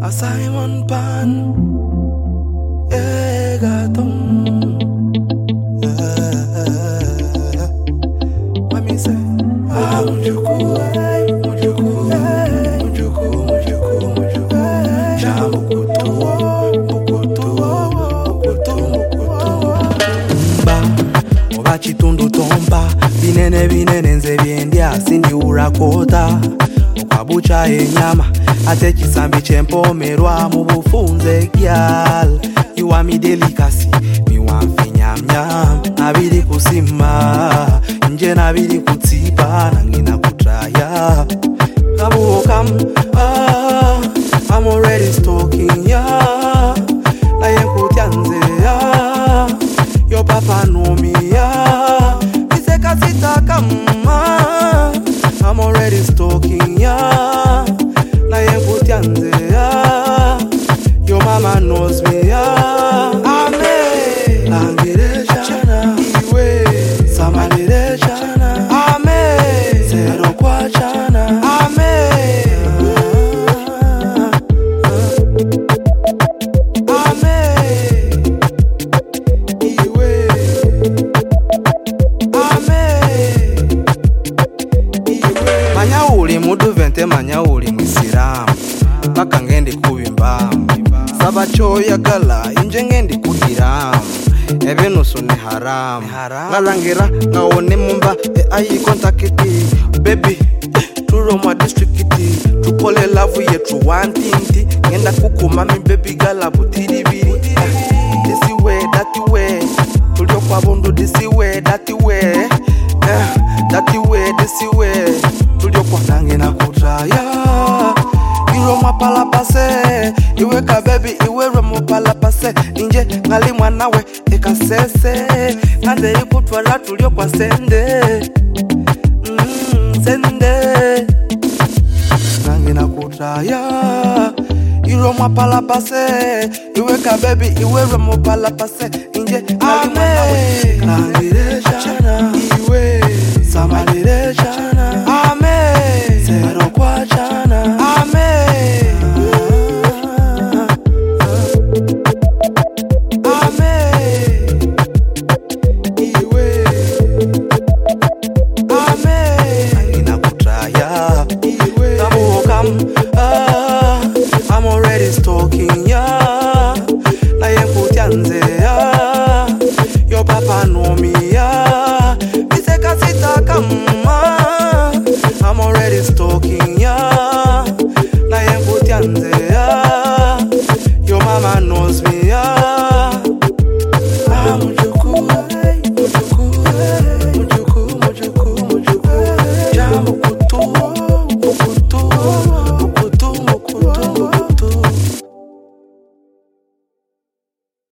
a Simon Pan, Egaton. What me say? Ah, Mujuku, Mujuku, Mujuku, Mujuku, Mujuku, Jamukutu, Mukutu, Mukutu, Mukutu. Ba, Obachitundu tomba, binene binene nze byendya sindi urakota. Okabucha enyama, ate chisambi chempomerwa mu bufunze gyal. You want me delicacy, me want finyam nyam. Nabidi kusima, nje nabidi kutipa, nangina kutraya. Kabu kam, I'm already stalking ya. Na yenkutianze ya, your papa know me ya. Mise kasita kama, I'm already stalking ya. Na yenkutianze ya, your mama knows me ya. Manya uli mudu vente manya uli mwisilamu Baka ngendi kubimbamu Saba choya gala inje ngendi kudiramu Ebenusu ni haramu Ngalangira ngaone mumba ayi kontakiti Baby turo mwa districti Tukole lavu ye true one tinti Ngenda kuku mami baby gala butiribiri This way that way Tulio kwa bondo this way that way That way this way Tulio kwa nange na kutraya Iro mapala pase Iwe ka baby iwe remo pala pase Inje ngali mwanawe eka sese Ngande ikutwala tulio kwa sende Sende Nange na kutraya Iro mapala pase Iwe ka baby iwe remo pala pase Inje ngali mwanawe Nangireja Iwe Samanireja Ame Zero kwacha